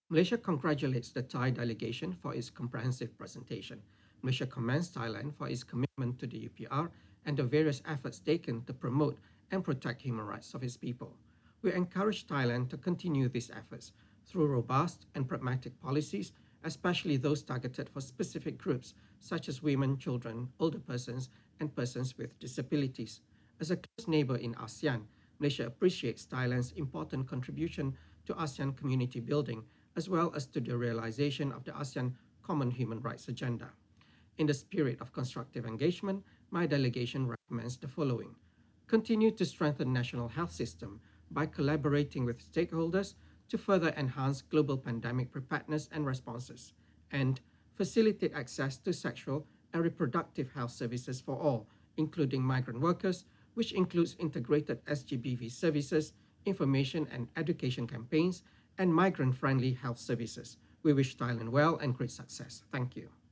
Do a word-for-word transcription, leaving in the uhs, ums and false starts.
Malaysia congratulates the Thai delegation for its comprehensive presentation. Malaysia commends Thailand for its commitment to the U P R and the various efforts taken to promote and protect human rights of its people. We encourage Thailand to continue these efforts through robust and pragmatic policies, especially those targeted for specific groups such as women, children, older persons, and persons with disabilities. As a close neighbor in ASEAN, Malaysia appreciates Thailand's important contribution to ASEAN community building as well as to the realization of the ASEAN Common Human Rights Agenda. In the spirit of constructive engagement, my delegation recommends the following. Continue to strengthen national health system by collaborating with stakeholders to further enhance global pandemic preparedness and responses, and facilitate access to sexual and reproductive health services for all, including migrant workers, which includes integrated S G B V services, information and education campaigns, and migrant-friendly health services. We wish Thailand well and great success. Thank you.